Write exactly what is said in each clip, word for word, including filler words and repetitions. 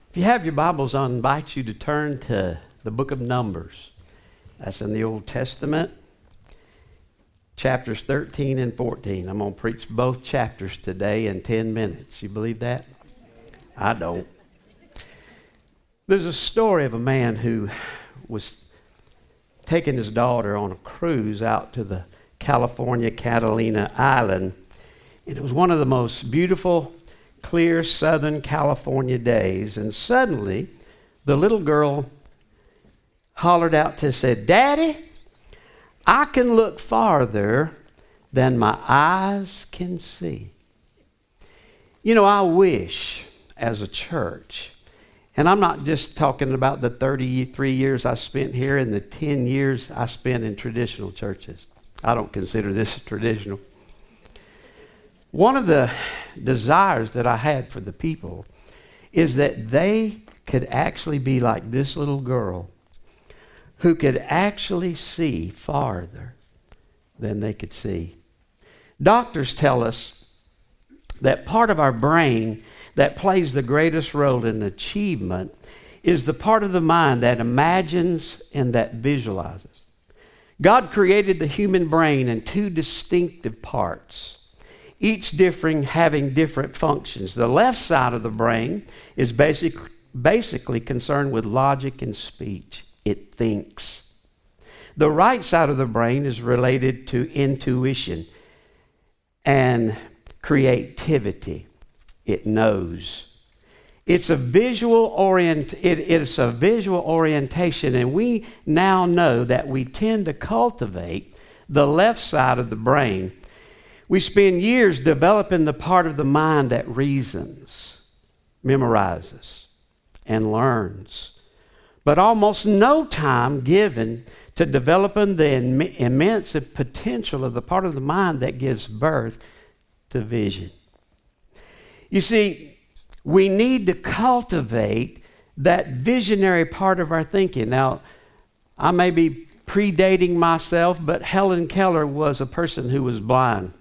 If you have your Bibles, I invite you to turn to the book of Numbers. That's in the Old Testament, chapters thirteen and fourteen. I'm going to preach both chapters today in ten minutes. You believe that? I don't. There's a story of a man who was taking his daughter on a cruise out to the California Catalina Island. And it was one of the most beautiful, clear Southern California days. And suddenly, the little girl hollered out to said, "Daddy, I can look farther than my eyes can see." You know, I wish as a church, and I'm not just talking about the thirty-three years I spent here and the ten years I spent in traditional churches. I don't consider this traditional. One of the desires that I had for the people is that they could actually be like this little girl who could actually see farther than they could see. Doctors tell us that part of our brain that plays the greatest role in achievement is the part of the mind that imagines and that visualizes. God created the human brain in two distinctive parts, each differing, having different functions. The left side of the brain is basic, basically concerned with logic and speech. It thinks. The right side of the brain is related to intuition and creativity. It knows. It's a visual orient. It, it's a visual orientation, and we now know that we tend to cultivate the left side of the brain. We spend years developing the part of the mind that reasons, memorizes, and learns, but almost no time given to developing the Im- immense potential of the part of the mind that gives birth to vision. You see, we need to cultivate that visionary part of our thinking. Now, I may be predating myself, but Helen Keller was a person who was blind.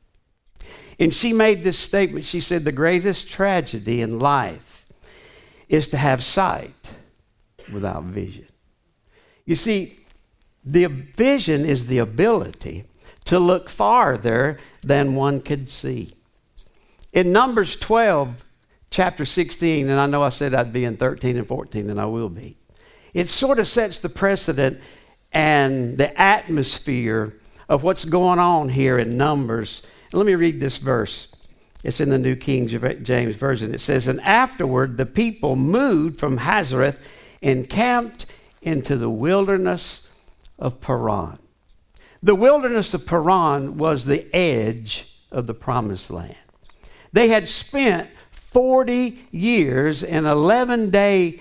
And she made this statement. She said, "The greatest tragedy in life is to have sight without vision." You see, the vision is the ability to look farther than one could see. In Numbers twelve, chapter sixteen, and I know I said I'd be in thirteen and fourteen, and I will be, it sort of sets the precedent and the atmosphere of what's going on here in Numbers. Let me read this verse. It's in the New King James Version. It says, "And afterward the people moved from Hazareth and camped into the wilderness of Paran." The wilderness of Paran was the edge of the promised land. They had spent forty years and eleven day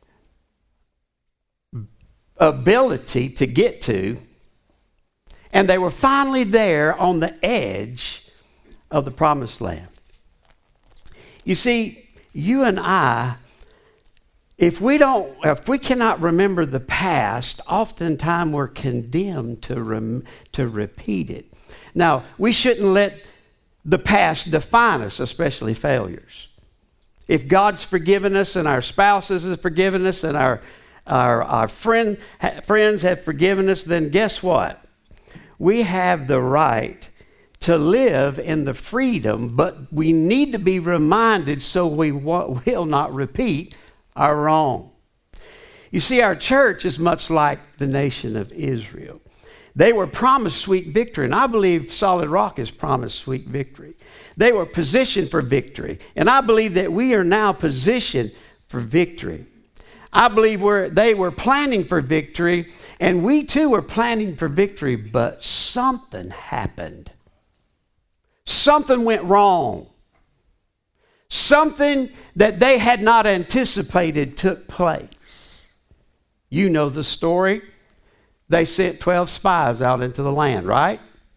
ability to get to, and they were finally there on the edge of the promised land. You see, you and I, if we don't, if we cannot remember the past, oftentimes we're condemned to rem, to repeat it. Now, we shouldn't let the past define us, especially failures. If God's forgiven us and our spouses have forgiven us and our our, our friend, friends have forgiven us, then guess what? We have the right to live in the freedom, but we need to be reminded so we will not repeat our wrong. You see, our church is much like the nation of Israel. They were promised sweet victory, and I believe Solid Rock is promised sweet victory. They were positioned for victory, and I believe that we are now positioned for victory. I believe we're, they were planning for victory, and we too were planning for victory, but something happened. Something went wrong. Something that they had not anticipated took place. You know the story. They sent twelve spies out into the land, right?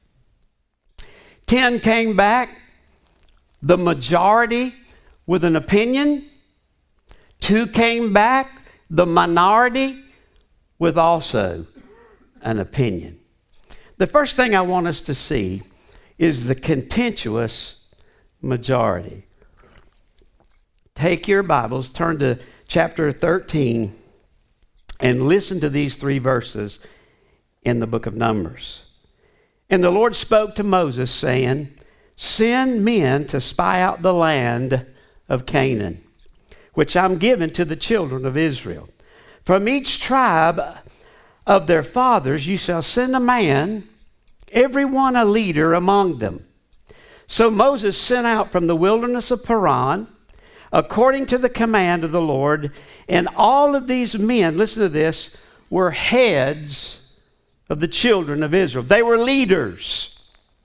Ten came back, the majority with an opinion. Two came back, the minority with also an opinion. The first thing I want us to see is the contentious majority. Take your Bibles, turn to chapter thirteen and listen to these three verses in the book of Numbers. And the Lord spoke to Moses, saying, send men to spy out the land of Canaan, which I'm giving to the children of Israel. From each tribe of their fathers you shall send a man, every one a leader among them. So Moses sent out from the wilderness of Paran, according to the command of the Lord, and all of these men, listen to this, were heads of the children of Israel. They were leaders.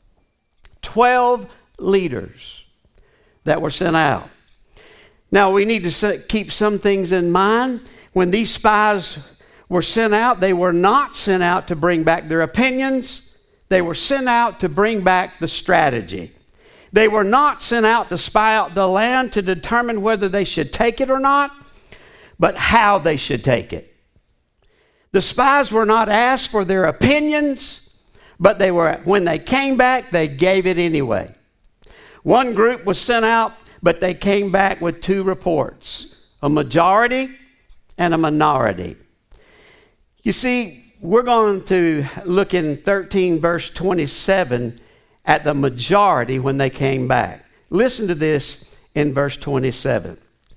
Twelve leaders that were sent out. Now we need to keep some things in mind. When these spies were sent out, they were not sent out to bring back their opinions. They were sent out to bring back the strategy. They were not sent out to spy out the land to determine whether they should take it or not, but how they should take it. The spies were not asked for their opinions, but they were, when they came back, they gave it anyway. One group was sent out, but they came back with two reports, a majority and a minority. You see, we're going to look in thirteen verse twenty-seven at the majority when they came back. Listen to this in verse twenty-seven.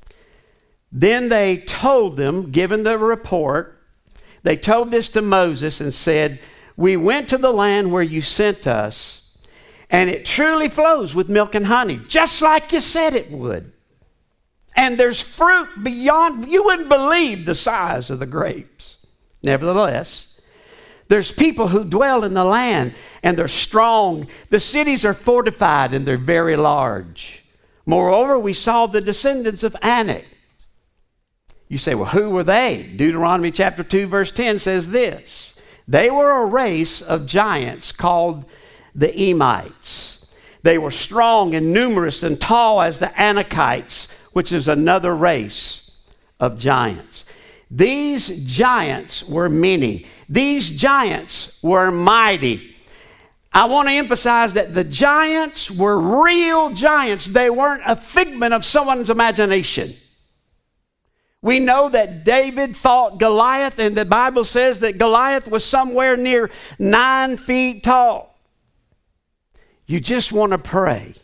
Then they told them, given the report, they told this to Moses and said, we went to the land where you sent us, and it truly flows with milk and honey, just like you said it would. And there's fruit beyond, you wouldn't believe the size of the grapes. Nevertheless, there's people who dwell in the land, and they're strong. The cities are fortified, and they're very large. Moreover, we saw the descendants of Anak. You say, well, who were they? Deuteronomy chapter two, verse ten says this. They were a race of giants called the Emites. They were strong and numerous and tall as the Anakites, which is another race of giants. These giants were many. These giants were mighty. I want to emphasize that the giants were real giants. They weren't a figment of someone's imagination. We know that David fought Goliath, and the Bible says that Goliath was somewhere near nine feet tall. You just want to pray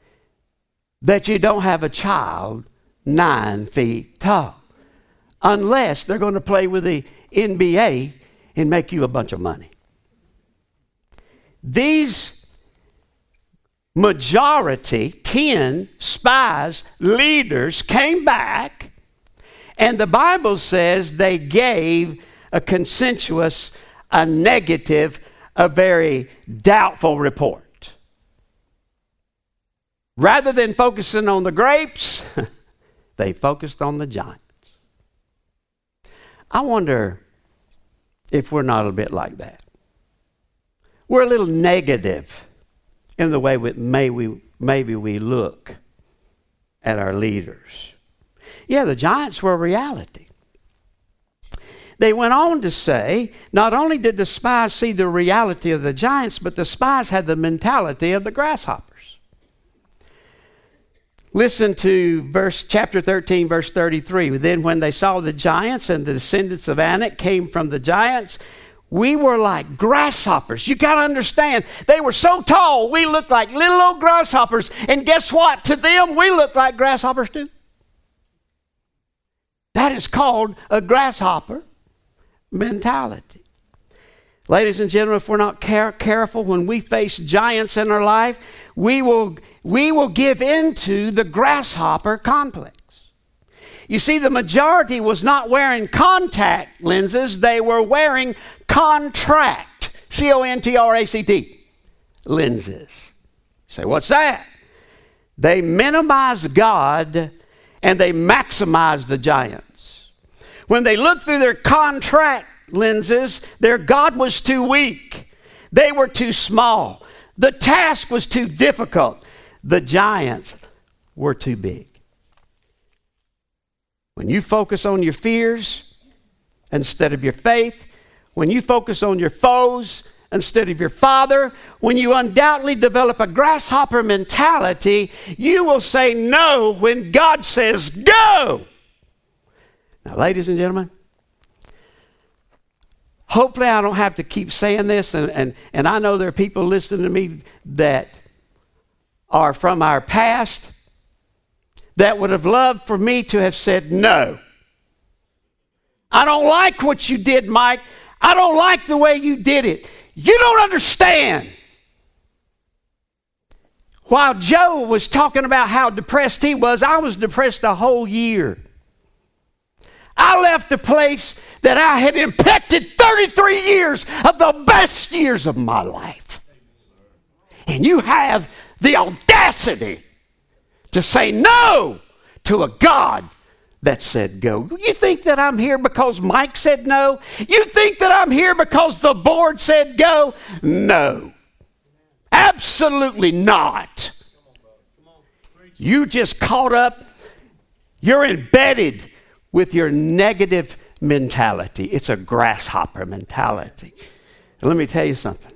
that you don't have a child nine feet tall, unless they're going to play with the N B A and make you a bunch of money. These majority, ten spies, leaders came back, and the Bible says they gave a consensus, a negative, a very doubtful report. Rather than focusing on the grapes, they focused on the giants. I wonder if we're not a bit like that. We're a little negative in the way we, may we, maybe we look at our leaders. Yeah, the giants were a reality. They went on to say, not only did the spies see the reality of the giants, but the spies had the mentality of the grasshoppers. Listen to verse chapter thirteen, verse thirty-three. Then when they saw the giants, and the descendants of Anak came from the giants, we were like grasshoppers. You got to understand, they were so tall, we looked like little old grasshoppers. And guess what? To them, we look like grasshoppers too. That is called a grasshopper mentality. Ladies and gentlemen, if we're not care- careful when we face giants in our life, we will, we will give into the grasshopper complex. You see, the majority was not wearing contact lenses. They were wearing contract, C O N T R A C T, lenses. You say, what's that? They minimize God and they maximize the giants. When they looked through their contract lenses, their God was too weak. They were too small. The task was too difficult. The giants were too big. When you focus on your fears instead of your faith, when you focus on your foes instead of your Father, when you undoubtedly develop a grasshopper mentality, you will say no when God says go. Now, ladies and gentlemen, hopefully I don't have to keep saying this, and, and, and I know there are people listening to me that are from our past that would have loved for me to have said no. I don't like what you did, Mike. I don't like the way you did it. You don't understand. While Joe was talking about how depressed he was, I was depressed a whole year. I left a place that I had impacted thirty-three years of the best years of my life. And you have the audacity to say no to a God that said go. You think that I'm here because Mike said no? You think that I'm here because the board said go? No. Absolutely not. You just caught up. You're embedded with your negative mentality. It's a grasshopper mentality. And let me tell you something.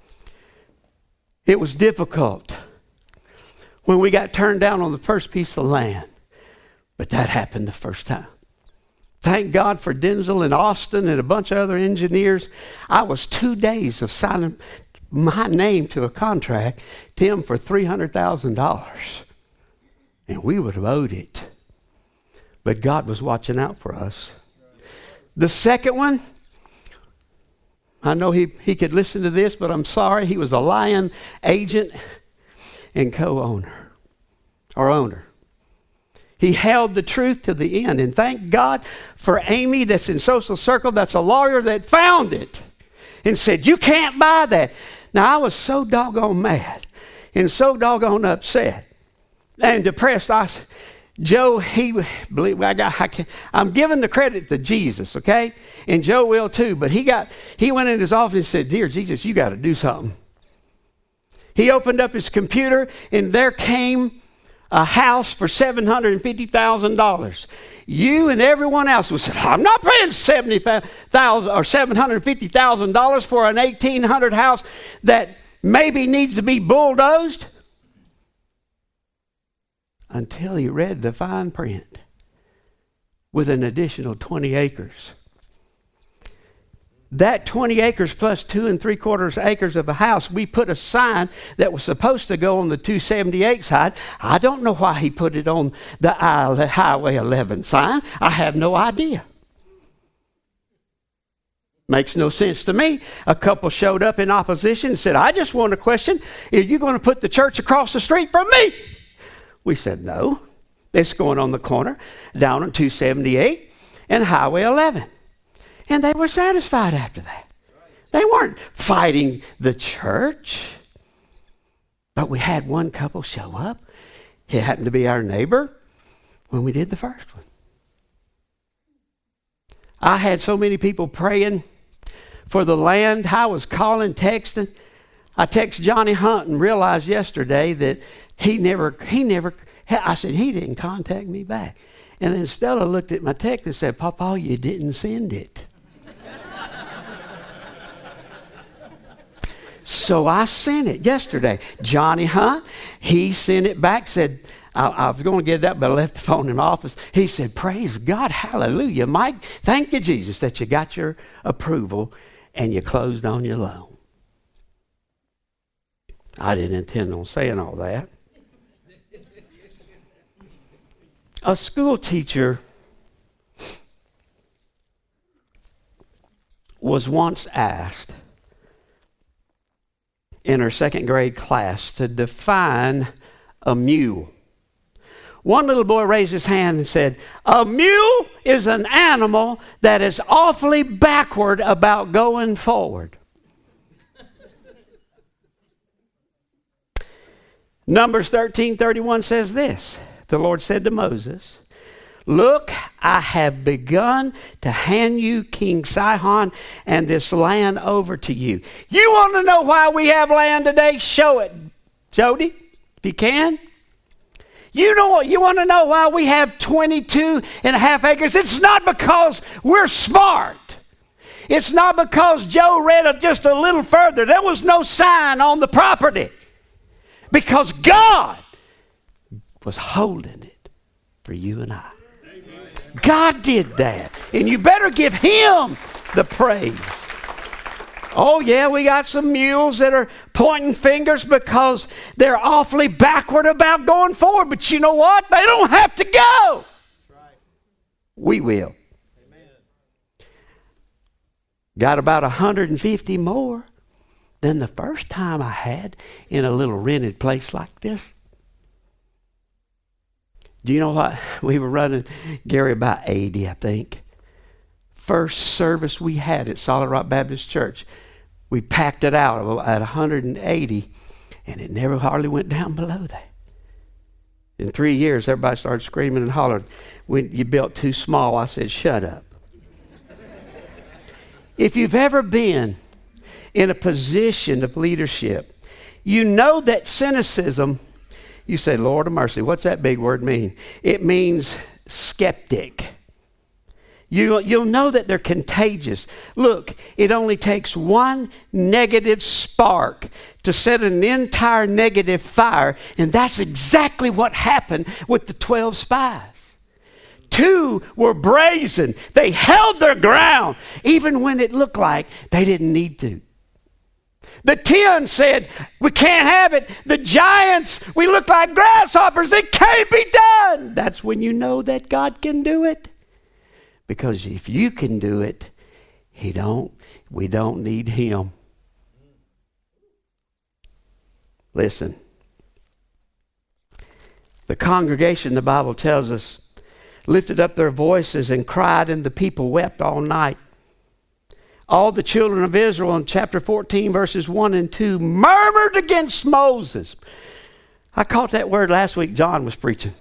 It was difficult when we got turned down on the first piece of land. But that happened the first time. Thank God for Denzel and Austin and a bunch of other engineers. I was two days of signing my name to a contract, Tim, for three hundred thousand dollars. And we would have owed it. But God was watching out for us. The second one, I know he, he could listen to this, but I'm sorry. He was a Lion agent and co-owner or owner. He held the truth to the end. And thank God for Amy that's in Social Circle, that's a lawyer that found it and said, you can't buy that. Now, I was so doggone mad and so doggone upset and depressed. I, Joe, he, believe I got, I can, I'm giving the credit to Jesus, okay? And Joe will too. But he got, he went in his office and said, dear Jesus, you got to do something. He opened up his computer and there came a house for seven hundred fifty thousand dollars. You and everyone else would say, I'm not paying seventy thousand dollars or seven hundred fifty thousand dollars for an eighteen hundred house that maybe needs to be bulldozed. Until he read the fine print with an additional twenty acres. That twenty acres plus two and three quarters acres of a house, we put a sign that was supposed to go on the two seventy-eight side. I don't know why he put it on the Highway eleven sign. I have no idea. Makes no sense to me. A couple showed up in opposition and said, I just want to question, are you going to put the church across the street from me? We said, no. It's going on the corner down on two seventy-eight and Highway eleven. And they were satisfied after that. They weren't fighting the church. But we had one couple show up. It happened to be our neighbor when we did the first one. I had so many people praying for the land. I was calling, texting. I texted Johnny Hunt and realized yesterday that he never, he never, I said, he didn't contact me back. And then Stella looked at my text and said, Papa, you didn't send it. So I sent it yesterday. Johnny Hunt, he sent it back, said, I, I was going to get it up, but I left the phone in the office. He said, praise God, hallelujah. Mike, thank you, Jesus, that you got your approval and you closed on your loan. I didn't intend on saying all that. A school teacher was once asked in her second grade class to define a mule. One little boy raised his hand and said, a mule is an animal that is awfully backward about going forward. Numbers thirteen thirty-one says this. The Lord said to Moses, look, I have begun to hand you King Sihon and this land over to you. You want to know why we have land today? Show it, Jody, if you can. You know what? You want to know why we have twenty-two and a half acres? It's not because we're smart. It's not because Joe read it just a little further. There was no sign on the property. Because God was holding it for you and I. Amen. God did that. And you better give him the praise. Oh, yeah, we got some mules that are pointing fingers because they're awfully backward about going forward. But you know what? They don't have to go. We will. Amen. Got about one hundred fifty more than the first time I had in a little rented place like this. Do you know what? We were running, Gary, about eighty, I think. First service we had at Solid Rock Baptist Church, we packed it out at one hundred eighty, and it never hardly went down below that. In three years, everybody started screaming and hollering. When you built too small, I said, shut up. If you've ever been in a position of leadership, you know that cynicism, you say, Lord of mercy, what's that big word mean? It means skeptic. You, you'll know that they're contagious. Look, it only takes one negative spark to set an entire negative fire, and that's exactly what happened with the twelve spies. Two were brazen. They held their ground, even when it looked like they didn't need to. The ten said, we can't have it. The giants, we look like grasshoppers. It can't be done. That's when you know that God can do it. Because if you can do it, he don't, we don't need him. Listen. The congregation, the Bible tells us, lifted up their voices and cried, and the people wept all night. All the children of Israel in chapter fourteen, verses one and two, murmured against Moses. I caught that word last week. John was preaching.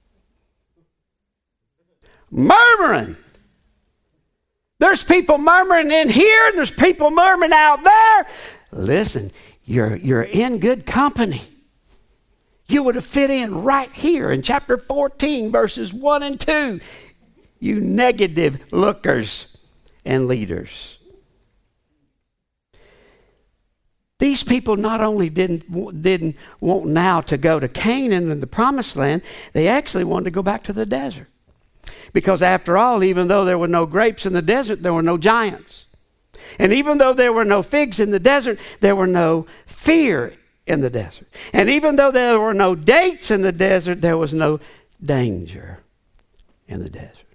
Murmuring. There's people murmuring in here, and there's people murmuring out there. Listen, you're, you're in good company. You would have fit in right here in chapter fourteen, verses one and two. You negative lookers and leaders. These people not only didn't, didn't want now to go to Canaan and the promised land, they actually wanted to go back to the desert. Because after all, even though there were no grapes in the desert, there were no giants. And even though there were no figs in the desert, there were no fear in the desert. And even though there were no dates in the desert, there was no danger in the desert.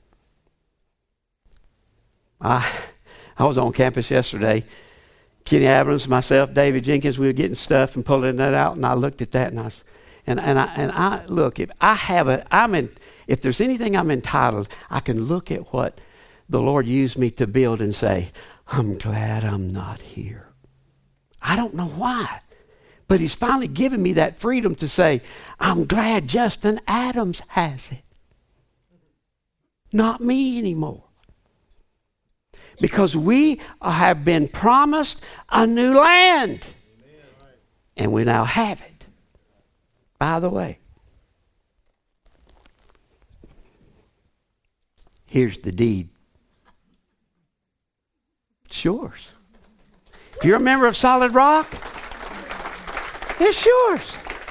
I, I was on campus yesterday. Kenny Adams, myself, David Jenkins, we were getting stuff and pulling that out, and I looked at that, and I was, and, and I and I look, if I have a, I'm in, if there's anything I'm entitled, I can look at what the Lord used me to build and say, I'm glad I'm not here. I don't know why, but he's finally given me that freedom to say, I'm glad Justin Adams has it. Not me anymore. Because we have been promised a new land. Amen. And we now have it. By the way, here's the deed. It's yours. If you're a member of Solid Rock, it's yours.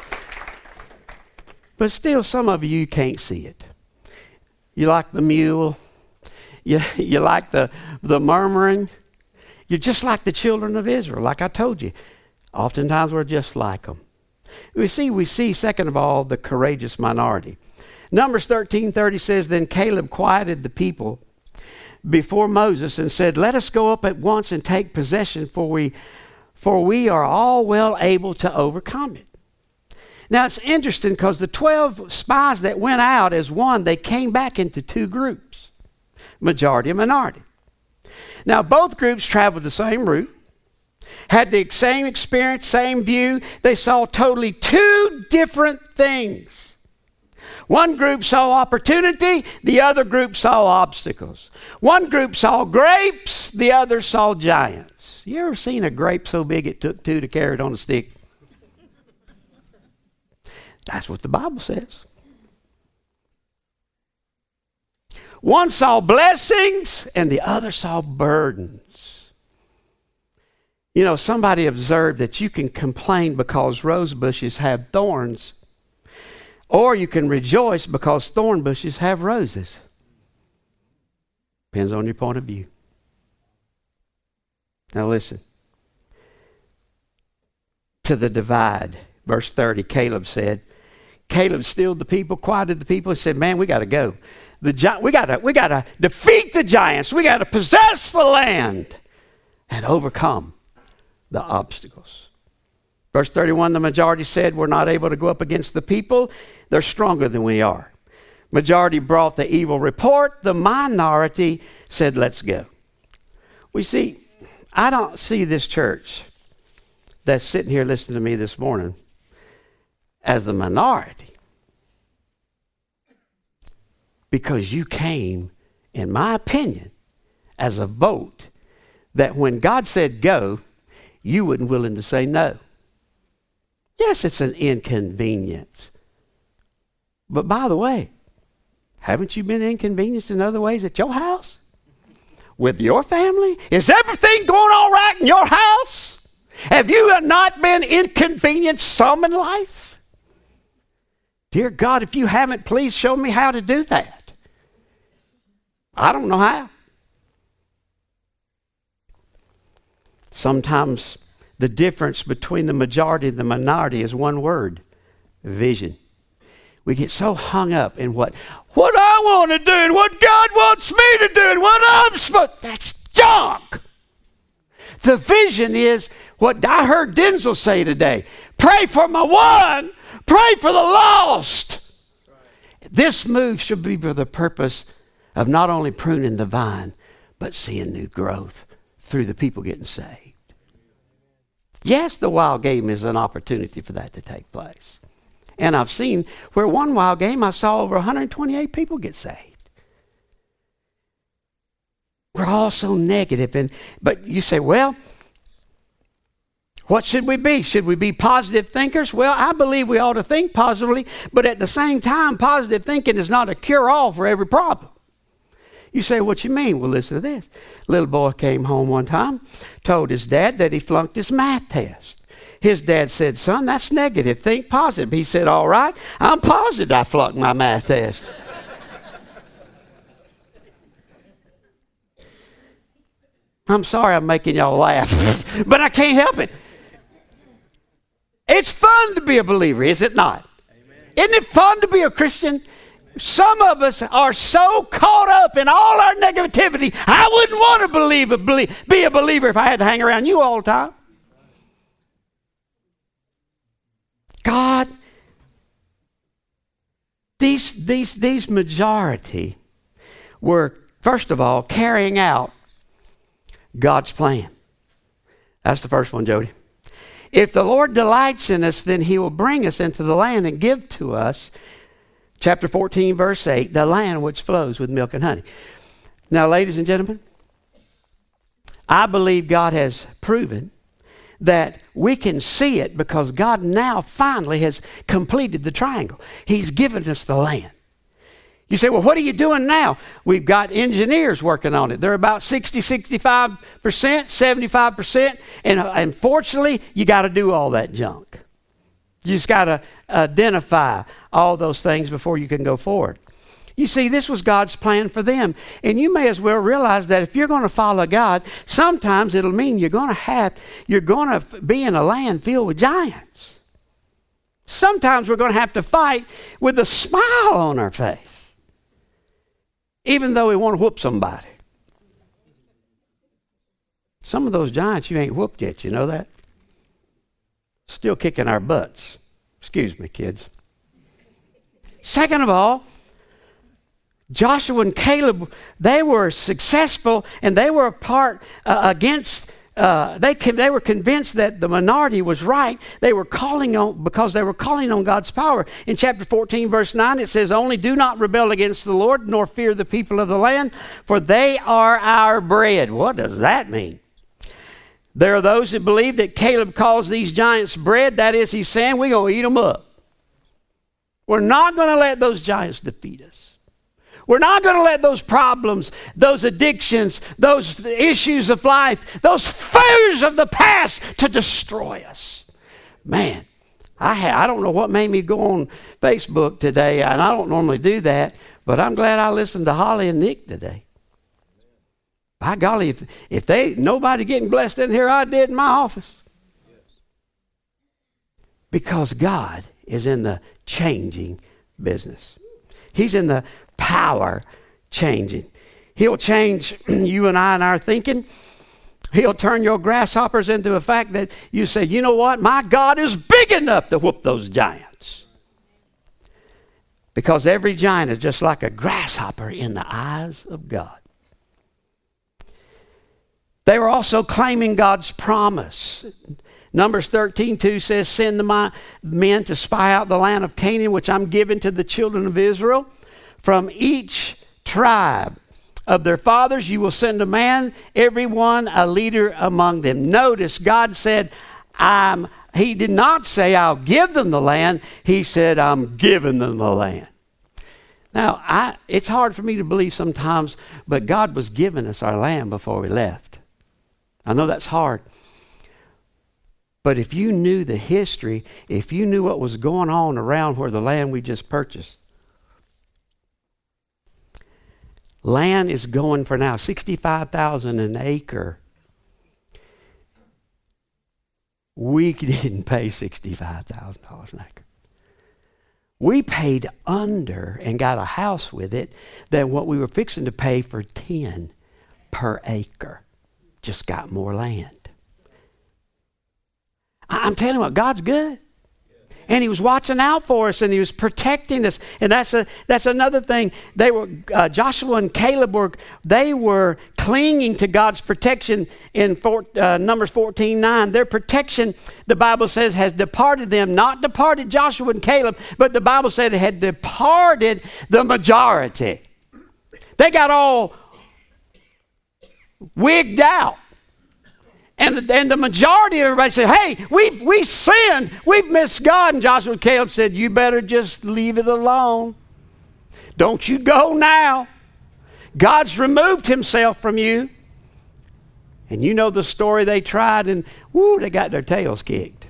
But still, some of you can't see it. You like the mule. You, you like the, the murmuring. You're just like the children of Israel. Like I told you, oftentimes we're just like them. We see, we see, second of all, the courageous minority. Numbers thirteen thirty says, then Caleb quieted the people before Moses and said, let us go up at once and take possession, for we, for we are all well able to overcome it. Now it's interesting because the twelve spies that went out as one, they came back into two groups. Majority and minority. Now, both groups traveled the same route, had the same experience, same view. They saw totally two different things. One group saw opportunity, the other group saw obstacles. One group saw grapes, the other saw giants. You ever seen a grape so big it took two to carry it on a stick? That's what the Bible says. One saw blessings and the other saw burdens. You know, somebody observed that you can complain because rose bushes have thorns, or you can rejoice because thorn bushes have roses. Depends on your point of view. Now listen. To the divide. Verse thirty, Caleb said, Caleb stilled the people, quieted the people, and said, man, we got to go. The gi- we got to we got to defeat the giants. We got to possess the land and overcome the obstacles. Verse thirty-one, the majority said, we're not able to go up against the people. They're stronger than we are. Majority brought the evil report. The minority said, let's go. We see, I don't see this church that's sitting here listening to me this morning as the minority. Because you came, in my opinion, as a vote that when God said go, you weren't willing to say no. Yes, it's an inconvenience. But by the way, haven't you been inconvenienced in other ways at your house? With your family? Is everything going all right in your house? Have you not been inconvenienced some in life? Dear God, if you haven't, please show me how to do that. I don't know how. Sometimes the difference between the majority and the minority is one word: vision. We get so hung up in what, what I want to do and what God wants me to do and what I'm supposed to. That's junk. The vision is what I heard Denzel say today. Pray for my one. Pray for the lost. This move should be for the purpose of not only pruning the vine, but seeing new growth through the people getting saved. Yes, the wild game is an opportunity for that to take place. And I've seen where one wild game I saw over one hundred twenty-eight people get saved. We're all so negative, and but you say, well, what should we be? Should we be positive thinkers? Well, I believe we ought to think positively, but at the same time, positive thinking is not a cure-all for every problem. You say, what you mean? Well, listen to this. Little boy came home one time, told his dad that he flunked his math test. His dad said, son, that's negative. Think positive. He said, all right, I'm positive I flunked my math test. I'm sorry I'm making y'all laugh, but I can't help it. It's fun to be a believer, is it not? Amen. Isn't it fun to be a Christian? Some of us are so caught up in all our negativity, I wouldn't want to believe a, believe, be a believer if I had to hang around you all the time. God, these, these, these majority were, first of all, carrying out God's plan. That's the first one, Jody. If the Lord delights in us, then he will bring us into the land and give to us, chapter fourteen, verse eight, the land which flows with milk and honey. Now, ladies and gentlemen, I believe God has proven that we can see it because God now finally has completed the triangle. He's given us the land. You say, well, what are you doing now? We've got engineers working on it. They're about sixty, sixty-five percent, seventy-five percent. And unfortunately, you got to do all that junk. You just got to identify all those things before you can go forward. You see, this was God's plan for them. And you may as well realize that if you're going to follow God, sometimes it'll mean you're going to have, you're going to be in a land filled with giants. Sometimes we're going to have to fight with a smile on our face, even though we want to whoop somebody. Some of those giants you ain't whooped yet, you know that? Still kicking our butts. Excuse me, kids. Second of all, Joshua and Caleb, they were successful and they were a part uh, against, uh, they, they were convinced that the minority was right. They were calling on, because they were calling on God's power. In chapter fourteen, verse nine, it says, only do not rebel against the Lord, nor fear the people of the land, for they are our bread. What does that mean? There are those that believe that Caleb calls these giants bread. That is, he's saying we're going to eat them up. We're not going to let those giants defeat us. We're not going to let those problems, those addictions, those issues of life, those fears of the past to destroy us. Man, I ha- I don't know what made me go on Facebook today, and I don't normally do that, but I'm glad I listened to Holly and Nick today. By golly, if, if they nobody getting blessed in here, I did in my office. Because God is in the changing business. He's in the power changing. He'll change you and I in our thinking. He'll turn your grasshoppers into a fact that you say, you know what? My God is big enough to whoop those giants. Because every giant is just like a grasshopper in the eyes of God. They were also claiming God's promise. Numbers thirteen two says, send my men to spy out the land of Canaan, which I'm giving to the children of Israel. From each tribe of their fathers, you will send a man, every one a leader among them. Notice God said, I'm, he did not say, I'll give them the land. He said, I'm giving them the land. Now, I, it's hard for me to believe sometimes, but God was giving us our land before we left. I know that's hard. But if you knew the history, if you knew what was going on around where the land we just purchased, land is going for now sixty-five thousand dollars an acre. We didn't pay sixty-five thousand dollars an acre. We paid under and got a house with it than what we were fixing to pay for ten per acre. Just got more land. I'm telling you what, God's good. And he was watching out for us, and he was protecting us. And that's a that's another thing. They were uh, Joshua and Caleb were they were clinging to God's protection in four, uh, Numbers fourteen nine. Their protection, the Bible says, has departed them. Not departed Joshua and Caleb, but the Bible said it had departed the majority. They got all wigged out. And, and the majority of everybody said, hey, we've, we've sinned. We've missed God. And Joshua and Caleb said, you better just leave it alone. Don't you go now. God's removed himself from you. And you know the story. They tried and, whoo, they got their tails kicked.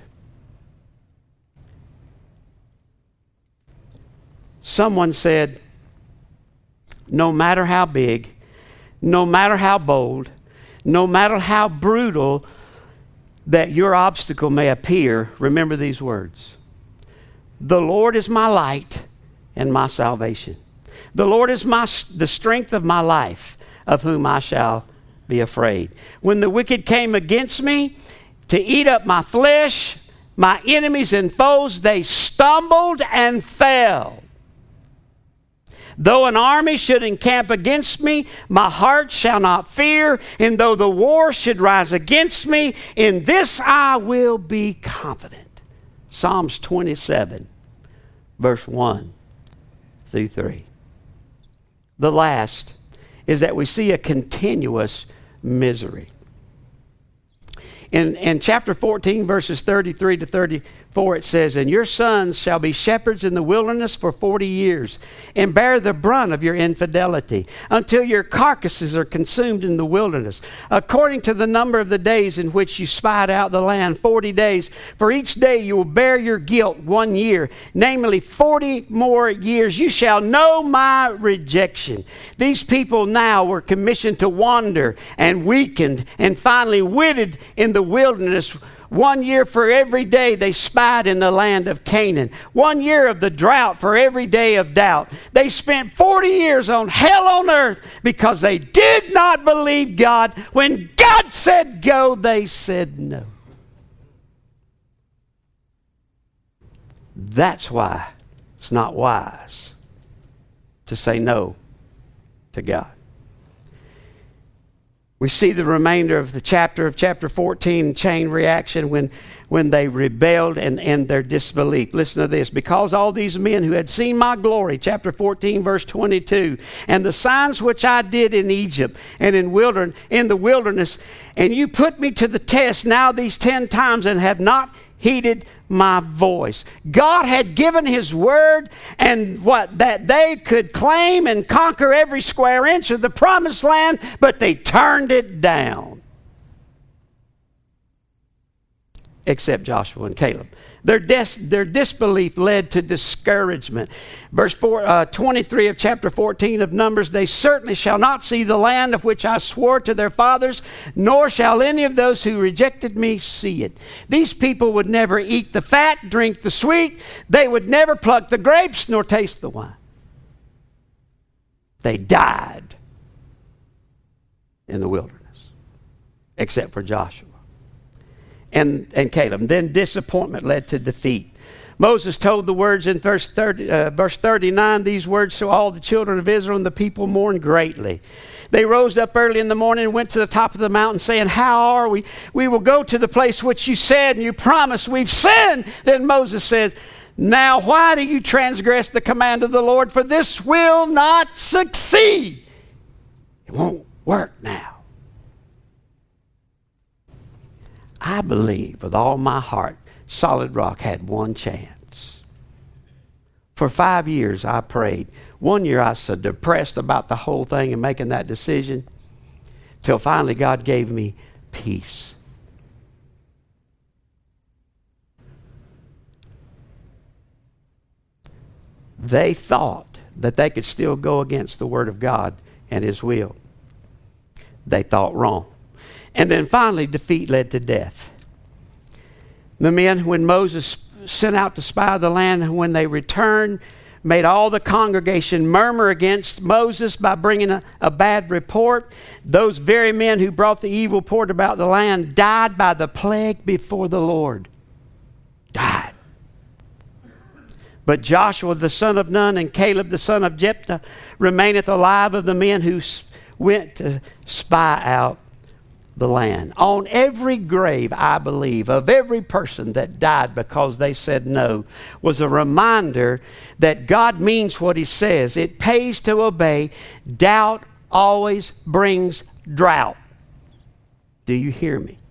Someone said, no matter how big, no matter how bold, no matter how brutal that your obstacle may appear, remember these words. The Lord is my light and my salvation. The Lord is my the strength of my life, of whom I shall be afraid. When the wicked came against me to eat up my flesh, my enemies and foes, they stumbled and fell. Though an army should encamp against me, my heart shall not fear. And though the war should rise against me, in this I will be confident. Psalms twenty-seven, verse one through three. The last is that we see a continuous misery. In, in chapter fourteen, verses thirty-three to thirty-four, it says, and your sons shall be shepherds in the wilderness for forty years, and bear the brunt of your infidelity, until your carcasses are consumed in the wilderness, according to the number of the days in which you spied out the land, forty days. For each day you will bear your guilt one year, namely forty more years. You shall know my rejection. These people now were commissioned to wander and weakened and finally withered in the wilderness. One year for every day they spied in the land of Canaan. One year of the drought for every day of doubt. They spent forty years on hell on earth because they did not believe God. When God said go, they said no. That's why it's not wise to say no to God. We see the remainder of the chapter of chapter fourteen, chain reaction when, when they rebelled and, and their disbelief. Listen to this. Because all these men who had seen my glory, chapter fourteen, verse twenty-two, and the signs which I did in Egypt and in wilderness, in the wilderness, and you put me to the test now these ten times and have not heeded my voice. God had given his word, and what? That they could claim and conquer every square inch of the promised land, but they turned it down. except Joshua and Caleb. Their, dis- their disbelief led to discouragement. Verse four, uh, twenty-three of chapter fourteen of Numbers, they certainly shall not see the land of which I swore to their fathers, nor shall any of those who rejected me see it. These people would never eat the fat, drink the sweet. They would never pluck the grapes, nor taste the wine. They died in the wilderness, except for Joshua and, and Caleb. Then disappointment led to defeat. Moses told the words in verse thirty, uh, verse thirty-nine, these words, so all the children of Israel and the people mourned greatly. They rose up early in the morning and went to the top of the mountain, saying, how are we? We will go to the place which you said and you promised. We've sinned. Then Moses said, now why do you transgress the command of the Lord? For this will not succeed. It won't work now. I believe with all my heart Solid Rock had one chance. For five years I prayed. One year I was so depressed about the whole thing and making that decision, till finally God gave me peace. They thought that they could still go against the Word of God and His will. They thought wrong. And then finally, defeat led to death. The men, when Moses sent out to spy the land, when they returned, made all the congregation murmur against Moses by bringing a, a bad report. Those very men who brought the evil report about the land died by the plague before the Lord. Died. But Joshua the son of Nun and Caleb the son of Jephthah remaineth alive of the men who went to spy out the land. On every grave, I believe, of every person that died because they said no, was a reminder that God means what He says. It pays to obey. Doubt always brings drought. Do you hear me?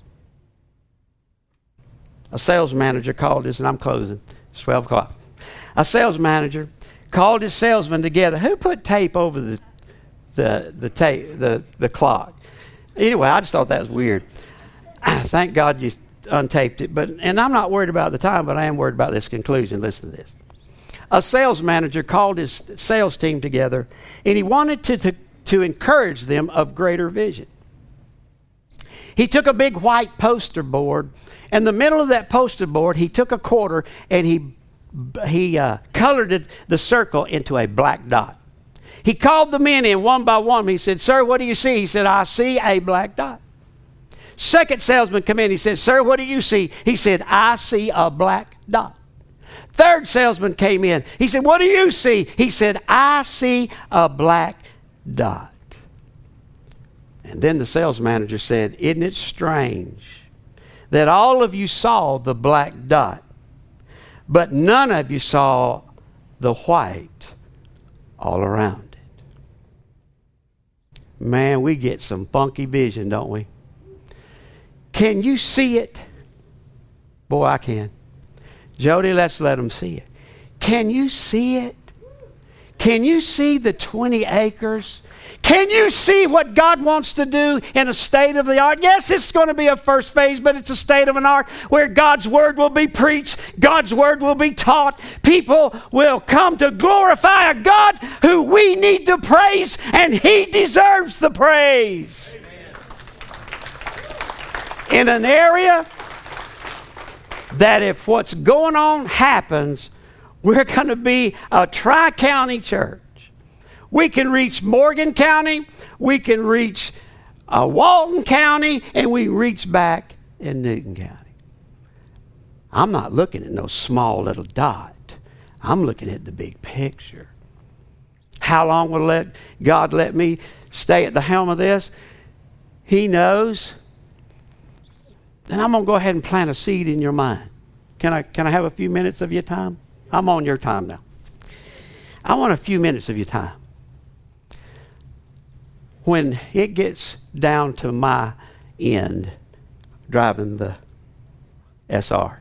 A sales manager called us, and I'm closing. It's twelve o'clock. A sales manager called his salesman together. Who put tape over the the the tape the the clock? Anyway, I just thought that was weird. Thank God you untaped it. But and I'm not worried about the time, but I am worried about this conclusion. Listen to this. A sales manager called his sales team together, and he wanted to, to, to encourage them of greater vision. He took a big white poster board. In the middle of that poster board, he took a quarter and he he uh, colored it, the circle into a black dot. He called the men in one by one. He said, sir, what do you see? He said, I see a black dot. Second salesman come in. He said, sir, what do you see? He said, I see a black dot. Third salesman came in. He said, what do you see? He said, I see a black dot. And then the sales manager said, isn't it strange that all of you saw the black dot, but none of you saw the white all around it? Man, we get some funky vision, don't we? Can you see it? Boy, I can. Jody, let's let them see it. Can you see it? Can you see the twenty acres? Can you see what God wants to do in a state of the art? Yes, it's going to be a first phase, but it's a state of an art where God's word will be preached, God's word will be taught. People will come to glorify a God who we need to praise, and He deserves the praise. Amen. In an area that if what's going on happens, we're going to be a tri-county church. We can reach Morgan County, we can reach uh, Walton County, and we reach back in Newton County. I'm not looking at no small little dot. I'm looking at the big picture. How long will let God let me stay at the helm of this? He knows. And I'm going to go ahead and plant a seed in your mind. Can I, can I have a few minutes of your time? I'm on your time now. I want a few minutes of your time. When it gets down to my end driving the S R,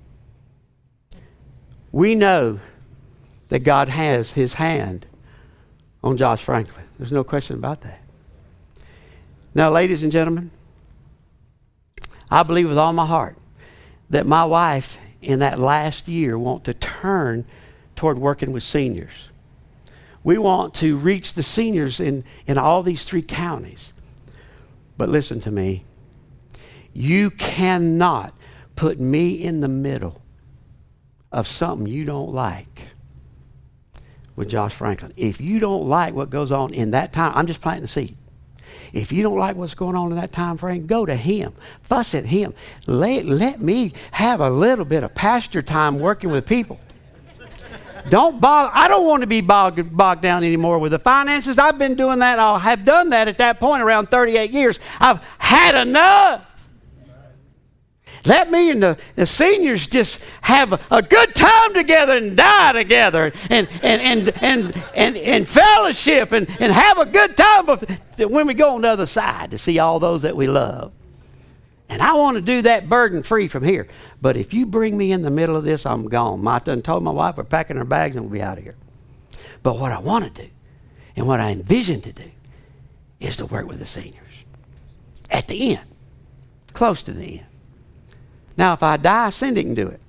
we know that God has His hand on Josh Franklin. There's no question about that. Now, ladies and gentlemen, I believe with all my heart that my wife in that last year want to turn toward working with seniors. We want to reach the seniors in, in all these three counties. But listen to me. You cannot put me in the middle of something you don't like with Josh Franklin. If you don't like what goes on in that time, I'm just planting the seed. If you don't like what's going on in that time frame, go to him. Fuss at him. Let, let me have a little bit of pasture time working with people. Don't bog, I don't want to be bogged, bogged down anymore with the finances. I've been doing that. I have done that at that point around thirty-eight years. I've had enough. Let me and the, the seniors just have a, a good time together and die together and and and and and, and fellowship and, and have a good time when we go on the other side to see all those that we love. And I want to do that burden free from here. But if you bring me in the middle of this, I'm gone. I done told my wife we're packing our bags and we'll be out of here. But what I want to do and what I envision to do is to work with the seniors at the end, close to the end. Now, if I die, Cindy can do it.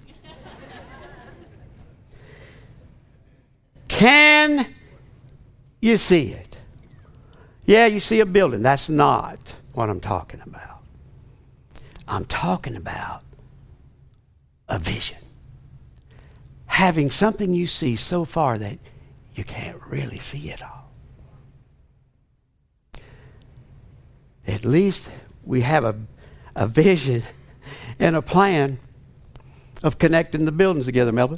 Can you see it? Yeah, you see a building. That's not what I'm talking about. I'm talking about a vision. Having something you see so far that you can't really see it all. At least we have a, a vision and a plan of connecting the buildings together, Melvin.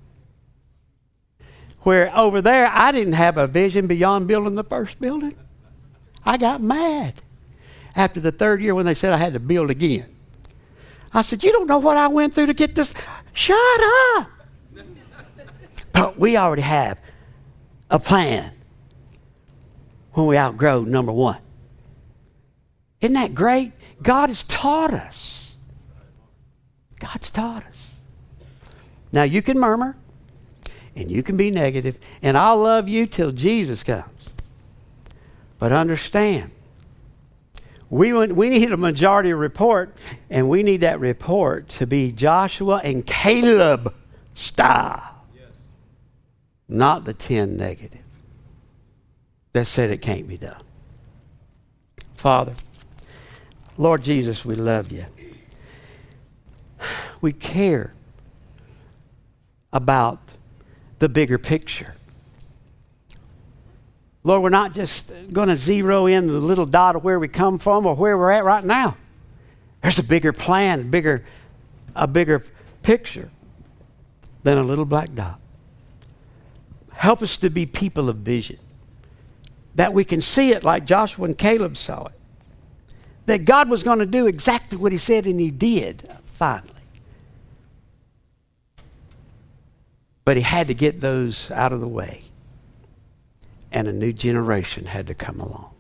Where over there, I didn't have a vision beyond building the first building. I got mad after the third year when they said I had to build again. I said, you don't know what I went through to get this. Shut up. But we already have a plan when we outgrow number one. Isn't that great? God has taught us. God's taught us. Now you can murmur and you can be negative, and I'll love you till Jesus comes. But understand, we want, we need a majority report, and we need that report to be Joshua and Caleb style. Yes. Not the ten negative that said it can't be done. Father, Lord Jesus, we love you. We care about the bigger picture. Lord, we're not just going to zero in the little dot of where we come from or where we're at right now. There's a bigger plan, bigger, a bigger picture than a little black dot. Help us to be people of vision, that we can see it like Joshua and Caleb saw it, that God was going to do exactly what he said, and he did finally. But he had to get those out of the way. And a new generation had to come along.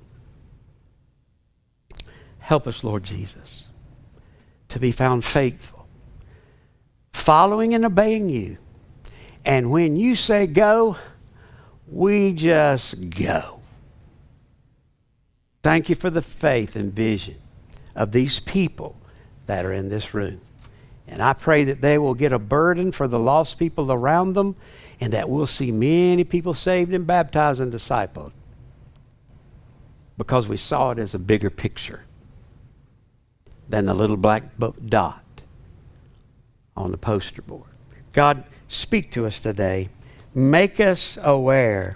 Help us, Lord Jesus, to be found faithful, following and obeying you. And when you say go, we just go. Thank you for the faith and vision of these people that are in this room. And I pray that they will get a burden for the lost people around them, and that we'll see many people saved and baptized and discipled because we saw it as a bigger picture than the little black dot on the poster board. God, speak to us today. Make us aware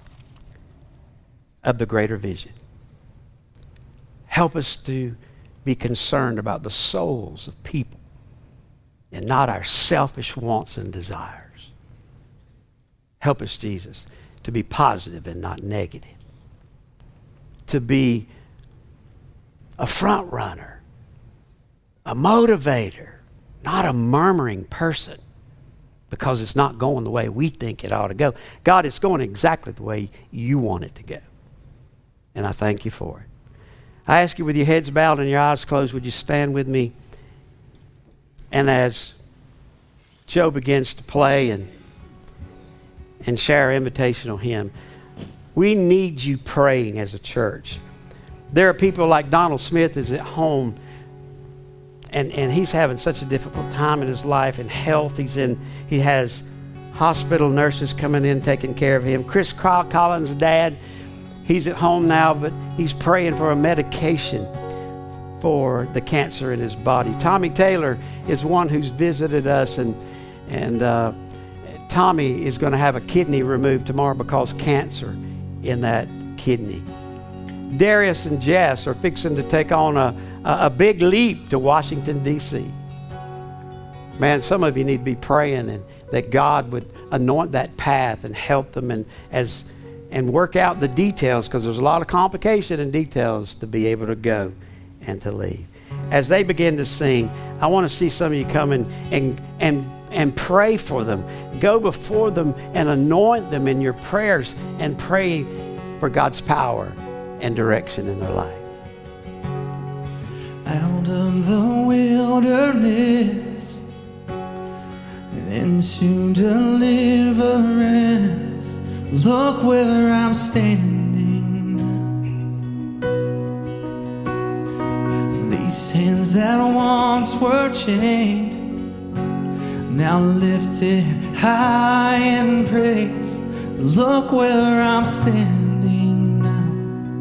of the greater vision. Help us to be concerned about the souls of people and not our selfish wants and desires. Help us, Jesus, to be positive and not negative. To be a front runner, a motivator, not a murmuring person because it's not going the way we think it ought to go. God, it's going exactly the way you want it to go. And I thank you for it. I ask you, with your heads bowed and your eyes closed, would you stand with me? And as Joe begins to play and and share our invitational hymn, we need you praying as a church. There are people like Donald Smith is at home and, and he's having such a difficult time in his life and health. He's in, he has hospital nurses coming in taking care of him. Chris Collins' dad, he's at home now, but he's praying for a medication for the cancer in his body. Tommy Taylor is one who's visited us, and and uh, Tommy is going to have a kidney removed tomorrow because cancer in that kidney. Darius and Jess are fixing to take on a, a, a big leap to Washington, D C Man, some of you need to be praying and that God would anoint that path and help them and as and work out the details, because there's a lot of complication and details to be able to go and to leave. As they begin to sing, I want to see some of you come and and and, and pray for them. Go before them and anoint them in your prayers and pray for God's power and direction in their life. Out of the wilderness and into deliverance, look where I'm standing now. These hands that once were chained, now lifted high in praise, look where I'm standing now.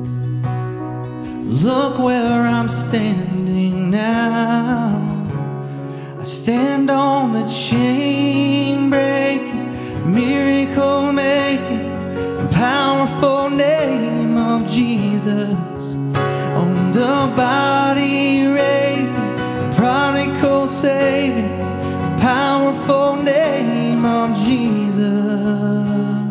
Look where I'm standing now. I stand on the chain breaking, miracle making, powerful name of Jesus. On the body raising, prodigal saving, powerful name of Jesus.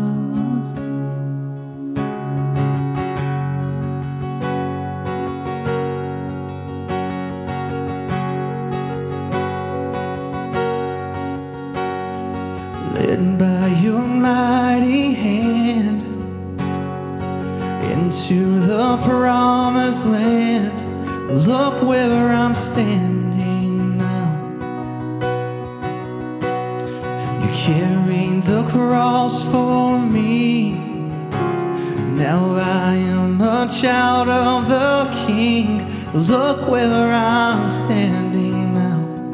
Led by your mighty hand into the promised land, look where I'm standing now. You carried the cross for me, now I am a child of the King. Look where I'm standing now.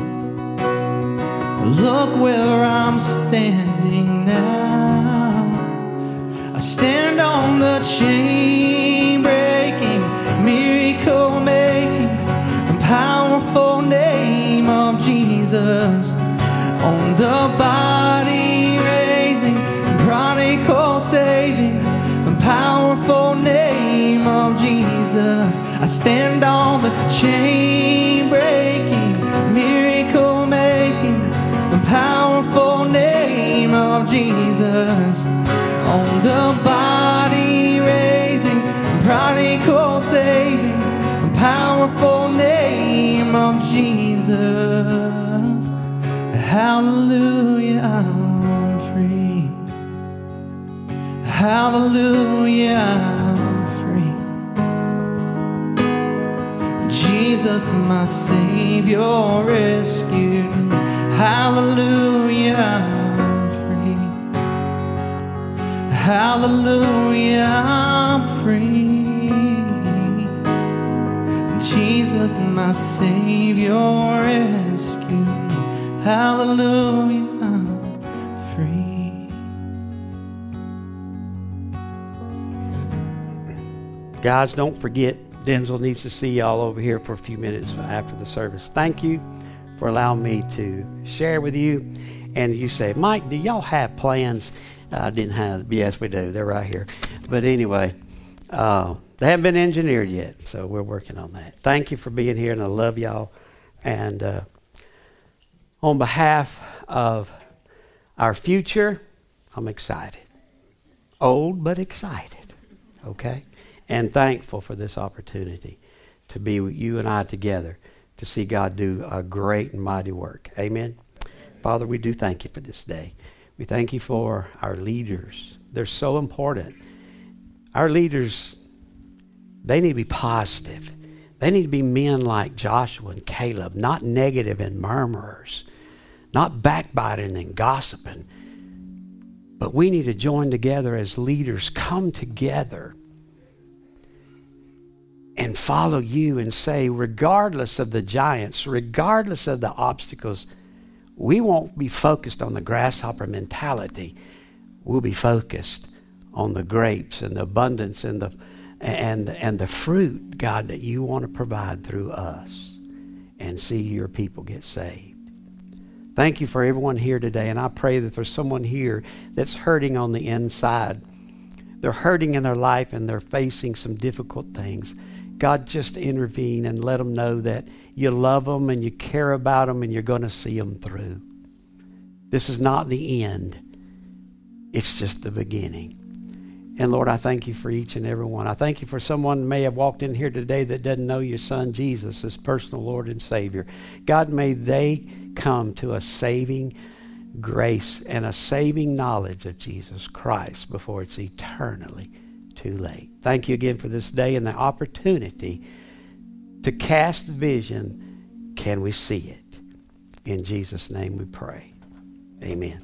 Look where I'm standing now. I stand on the chain breaking, miracle making, and powerful name of Jesus. On the body raising, and prodigal saving, and powerful name of Jesus. I stand on the chain breaking, miracle making, powerful name of Jesus. On the body raising, prodigal saving, powerful name of Jesus. Hallelujah, I'm free. Hallelujah, I'm free. Jesus, my Savior, rescued me. Hallelujah, I'm free. Hallelujah, I'm free. Jesus, my Savior, rescued me. Hallelujah, I'm free. Guys, don't forget, Denzel needs to see y'all over here for a few minutes after the service. Thank you for allowing me to share with you. And you say, Mike, do y'all have plans? I uh, didn't have, yes, we do. They're right here. But anyway, uh, they haven't been engineered yet, so we're working on that. Thank you for being here, and I love y'all. And uh, on behalf of our future, I'm excited. Old, but excited, okay? And thankful for this opportunity to be with you and I together to see God do a great and mighty work. Amen. Father, we do thank you for this day. We thank you for our leaders. They're so important. Our leaders, they need to be positive. They need to be men like Joshua and Caleb, not negative and murmurers, not backbiting and gossiping. But we need to join together as leaders, come together and follow you and say, regardless of the giants, regardless of the obstacles, we won't be focused on the grasshopper mentality. We'll be focused on the grapes and the abundance and the and and the fruit, God, that you want to provide through us, and see your people get saved. Thank you for everyone here today, and I pray that there's someone here that's hurting on the inside. They're hurting in their life and they're facing some difficult things. God, just intervene and let them know that you love them and you care about them and you're going to see them through. This is not the end. It's just the beginning. And Lord, I thank you for each and every one. I thank you for someone who may have walked in here today that doesn't know your son Jesus as personal Lord and Savior. God, may they come to a saving grace and a saving knowledge of Jesus Christ before it's eternally too late. Thank you again for this day and the opportunity to cast vision. Can we see it? In Jesus' name we pray. Amen.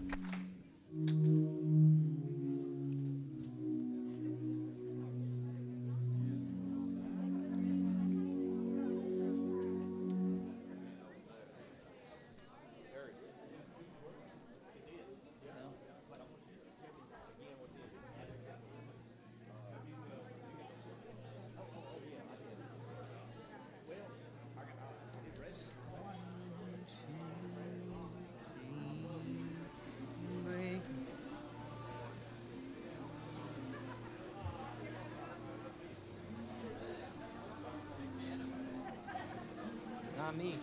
Not me.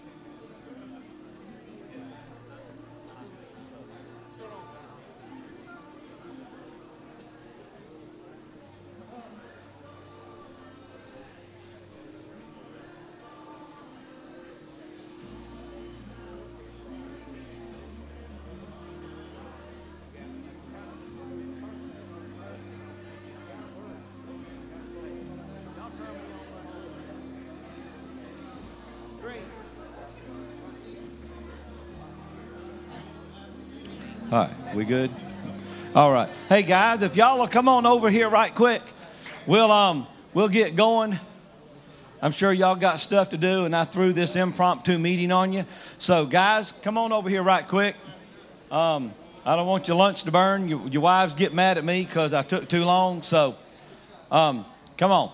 All right, we good? All right. Hey guys, if y'all will come on over here right quick, we'll um we'll get going. I'm sure y'all got stuff to do, and I threw this impromptu meeting on you. So guys, come on over here right quick. Um, I don't want your lunch to burn. Your, your wives get mad at me because I took too long. So, um, come on.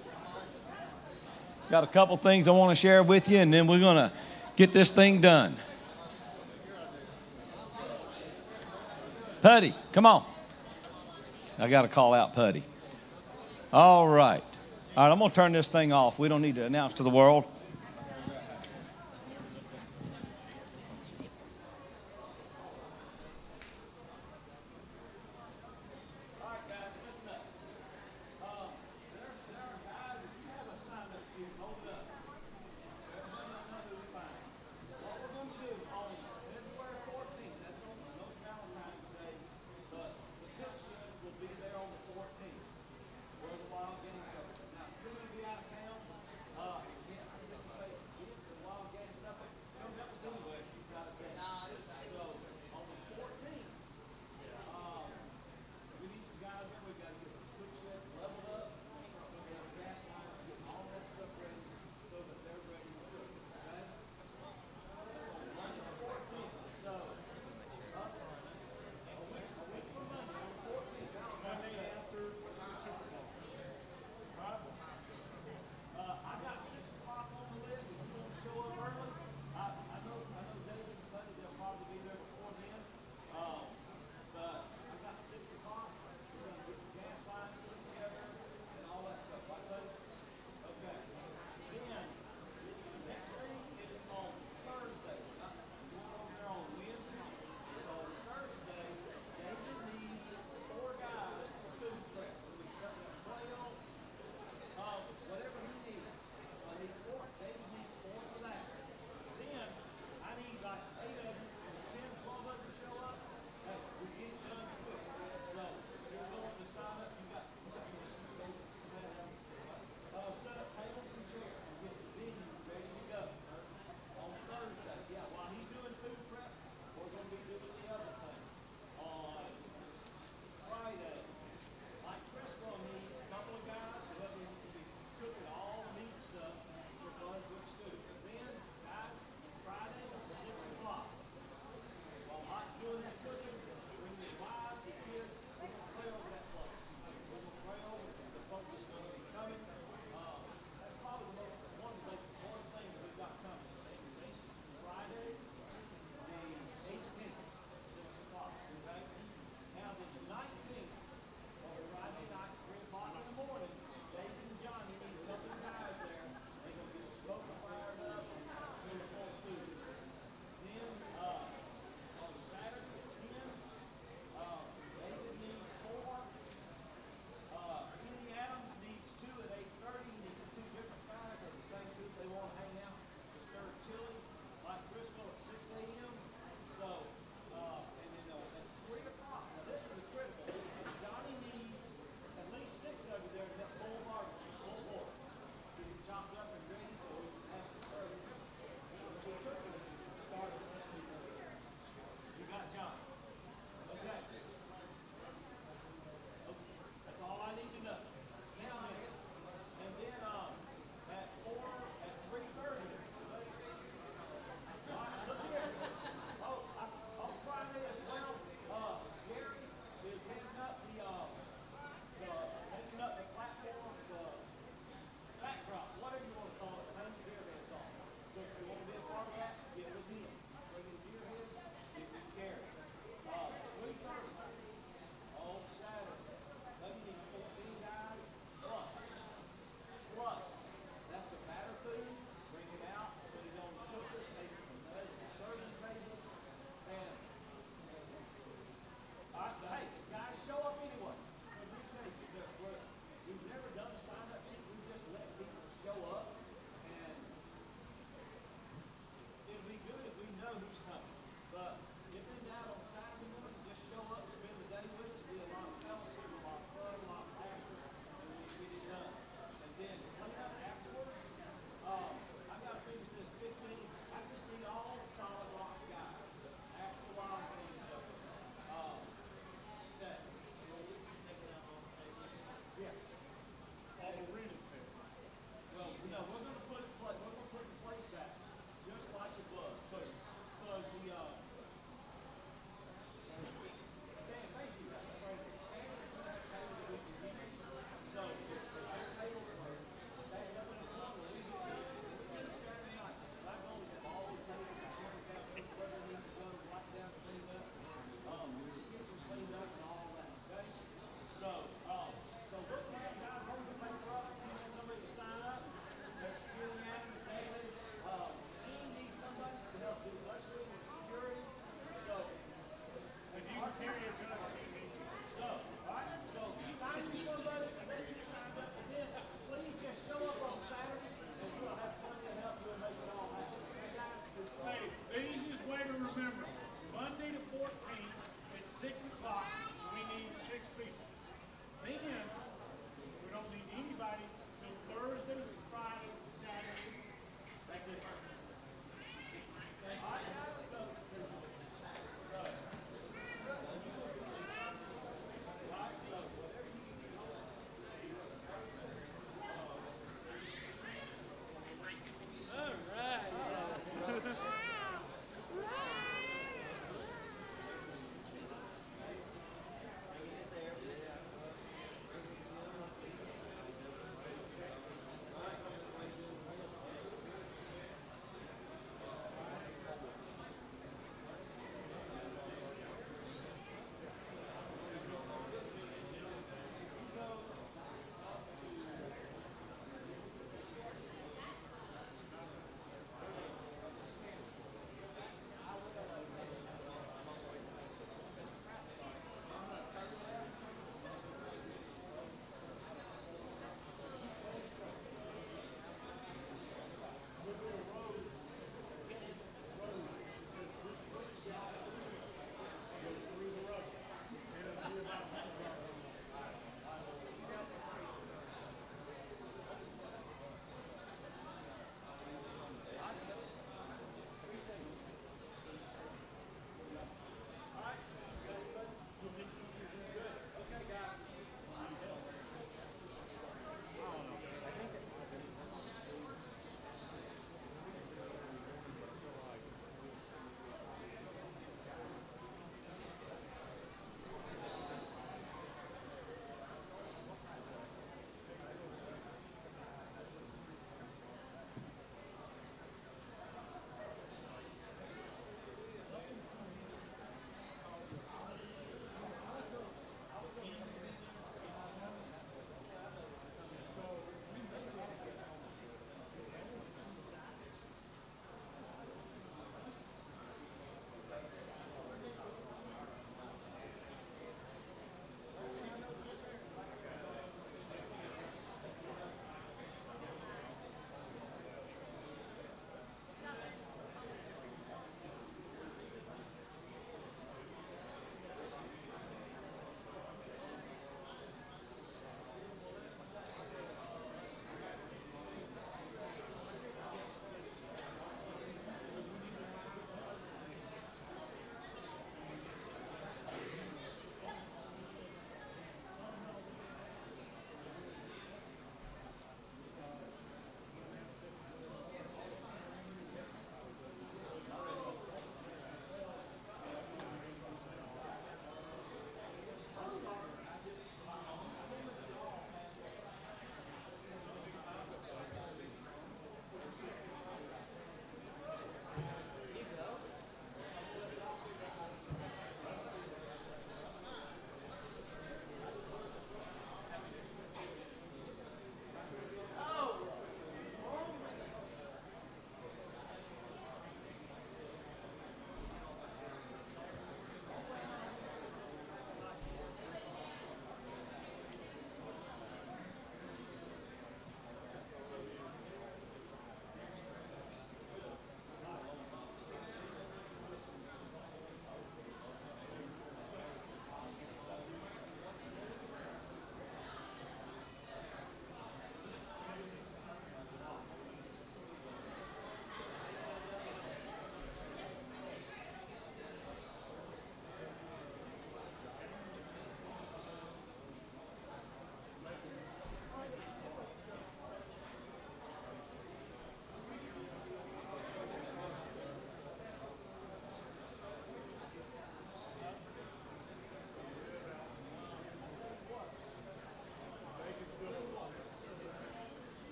Got a couple things I want to share with you, and then we're gonna get this thing done. Putty, come on. I got to call out Putty. All right. All right, I'm going to turn this thing off. We don't need to announce to the world.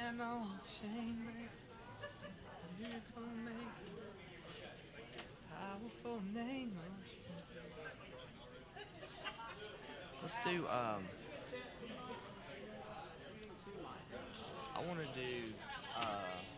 man on the chain, man. You're gonna make a powerful name. Let's do, um, I want to do, uh,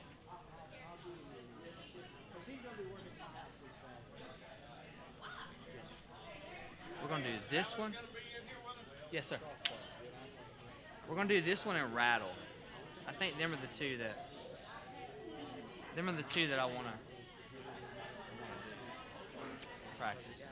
we're going to do this one. Yes, sir. We're going to do this one and Rattle. I think them are the two that, them are the two that I want to practice.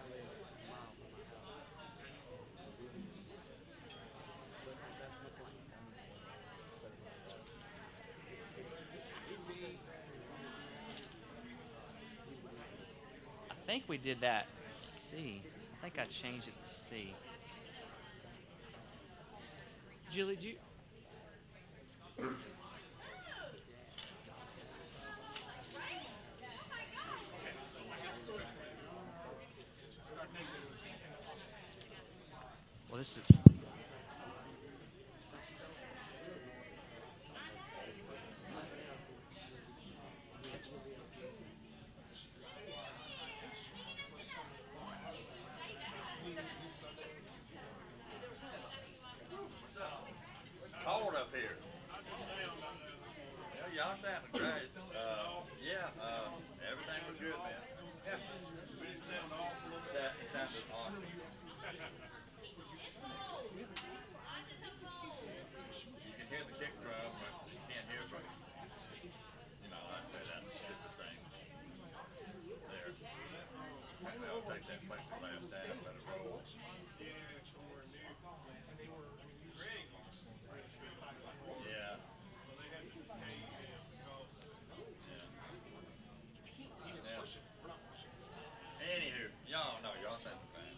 I think we did that C. I think I changed it to C. Julie, do you? Well, this is. Cold up here. Yeah, y'all sounding great. Uh, yeah, uh, everything was good, man. Yeah. It sounded awful. It sounded awful. You can hear the kick drum, but you can't hear it. You know, I'd say that's a stupid thing. There. And they'll take that place to last down and let it roll. Yeah. Yeah. Anywho, y'all know y'all sound fine.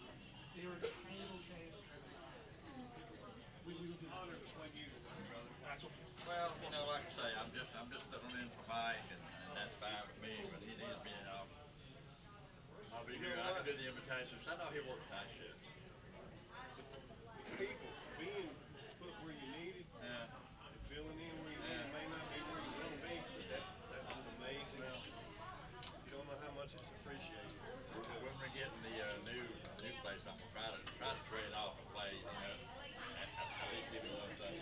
Well, you know, like I say, I'm just I'm just filling in for Mike, and, and that's fine with me. But he needs me, you know. I'll be here. I can do the invitations. I know he works night shift. People being put where you need it, Yeah. and filling in where you Yeah. need it may not be where you want to be, but that, that's amazing. You don't know how much it's appreciated. When we're getting the uh, new new place, I'm gonna try to try to trade off and play. You know, at, at least give it one Sunday.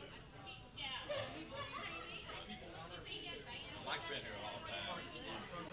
I like being here a long time.